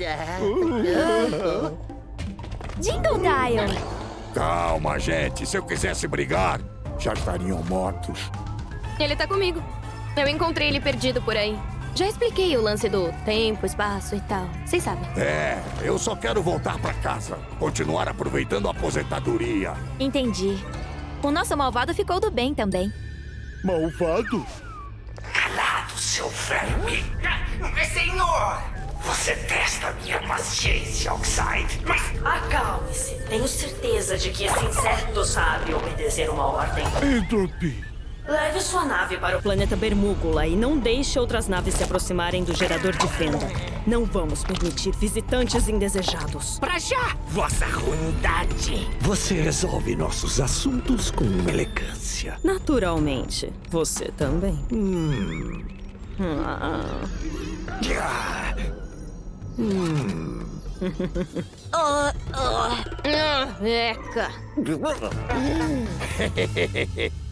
Jingle Dial. Calma, gente. Se eu quisesse brigar, já estariam mortos. Ele tá comigo. Eu encontrei ele perdido por aí. Já expliquei o lance do tempo, espaço e tal. Vocês sabem. É, eu só quero voltar pra casa. Continuar aproveitando a aposentadoria. Entendi. O nosso malvado ficou do bem também. Malvado? Calado, seu verme! Senhor! Você testa a minha paciência, Oxide, mas... Acalme-se. Tenho certeza de que esse inseto sabe obedecer uma ordem. Entropy. Leve sua nave para o planeta Bermúgula e não deixe outras naves se aproximarem do gerador de fenda. Não vamos permitir visitantes indesejados. Pra já, vossa ruindade! Você resolve nossos assuntos com elegância. Naturalmente. Você também. Eca.